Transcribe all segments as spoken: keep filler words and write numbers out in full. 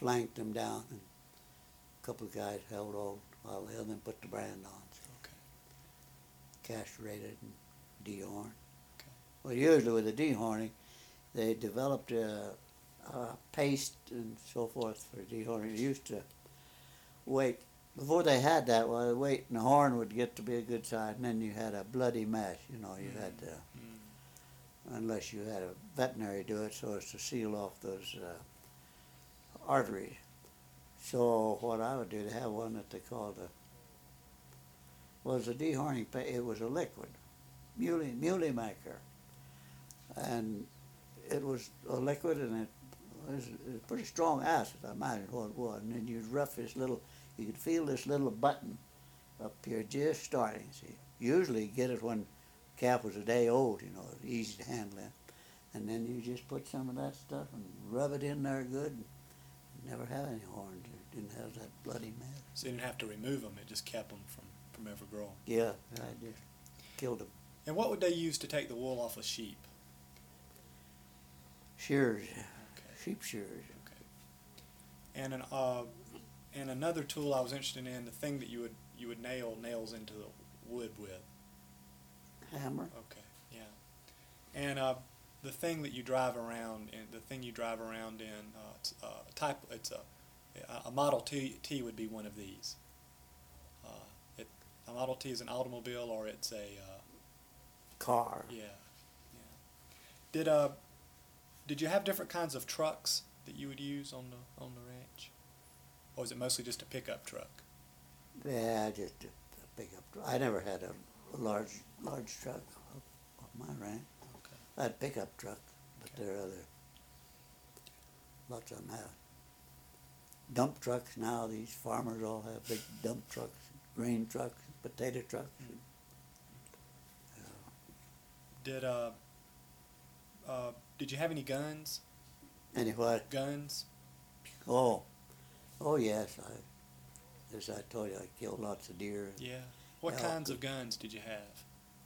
flanked them down, and a couple of guys held on while the other put the brand on. So Okay. castrated and dehorned. Okay. Well, usually with the dehorning, they developed a, a paste and so forth for dehorning. They used to wait. Before they had that, well, they wait and the horn would get to be a good size, and then you had a bloody mess. You know, you Mm. had to, Mm. unless you had a veterinary do it so as to seal off those uh, arteries. So what I would do, to have one that they called a, was a dehorning paste. It was a liquid, muley, muley maker. And it was a liquid, and it was, it was pretty strong acid, I imagine what it was. And then you'd rough this little, you could feel this little button up here just starting. See, usually you get it when calf was a day old, you know, it was easy to handle it. And then you just put some of that stuff and rub it in there good. And never have any horns. It didn't have that bloody mess. So you didn't have to remove them; it just kept them from from ever growing. Yeah, I just killed them. And what would they use to take the wool off of sheep? Shears, Okay. sheep shears. Okay. And an uh, and another tool I was interested in, the thing that you would you would nail nails into the wood with. Hammer. Okay. Yeah. And uh, the thing that you drive around, and the thing you drive around in, uh, it's a type. It's a a Model T. T would be one of these. Uh, it a Model T is an automobile, or it's a uh, Car. yeah, yeah. Did uh, did you have different kinds of trucks that you would use on the on the ranch, or was it mostly just a pickup truck? Yeah, just a, a pickup truck. I never had a, a large large truck on my ranch. Okay. I had a pickup truck, but Okay. there are other, lots of them have. Dump trucks now, these farmers all have big dump trucks, grain trucks, potato trucks. Mm. Uh, Did uh, uh, did you have any guns? anyway, Guns? oh, oh yes, I, as I told you, I killed lots of deer. Yeah. What Yeah. kinds of guns did you have?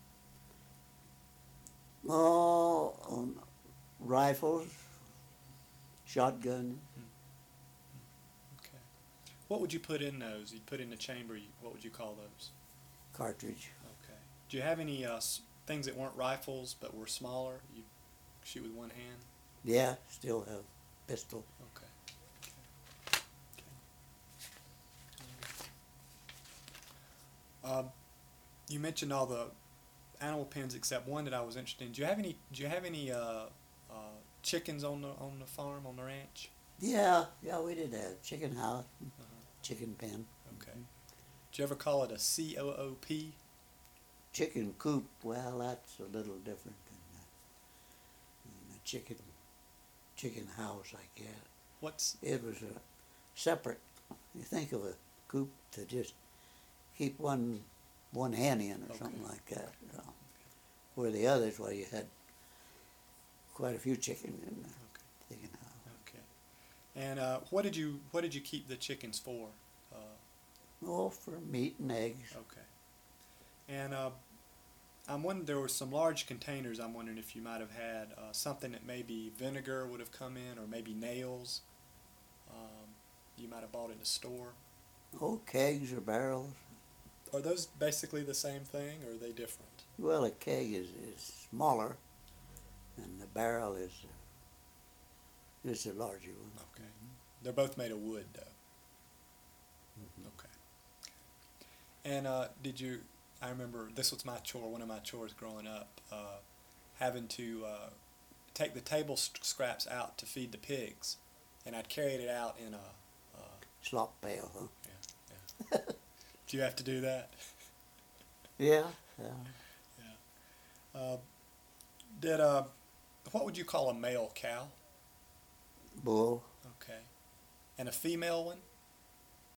Oh, um, rifles, shotgun. Okay. What would you put in those? You'd put in the chamber. you- What would you call those? Cartridge. Okay. Do you have any uh, s- things that weren't rifles but were smaller? You shoot with one hand. Yeah, still have pistol. Okay. Okay. Okay. Um, you mentioned all the animal pens except one that I was interested in. Do you have any? Do you have any uh, uh, chickens on the on the farm on the ranch? Yeah, yeah, we did have chicken house, Uh-huh. chicken pen, Okay. Did you ever call it a C O O P? chicken coop. Well, that's a little different than, uh, than a chicken chicken house, I guess. What's It was a separate. You think of a coop to just keep one one hen in or Okay. something like that. You know. Where the others, well, you had quite a few chickens in the okay? chicken house. Okay. And uh, what did you what did you keep the chickens for? Uh, Oh, for meat and eggs. okay. And uh, I'm wondering, there were some large containers. I'm wondering if you might have had uh, something that maybe vinegar would have come in, or maybe nails. Um, you might have bought in the store. Oh, kegs or barrels. Are those basically the same thing, or are they different? Well, a keg is, is smaller, and the barrel is uh, is a larger one. Okay. They're both made of wood, though. Mhm. Okay. And uh, did you? I remember this was my chore. One of my chores growing up, uh, having to uh, take the table st- scraps out to feed the pigs, and I'd carry it out in a. Uh, Slop pail, huh? yeah, yeah. Do you have to do that? Yeah, yeah. Yeah. Uh, did uh, what would you call a male cow? Bull. Okay. And a female one?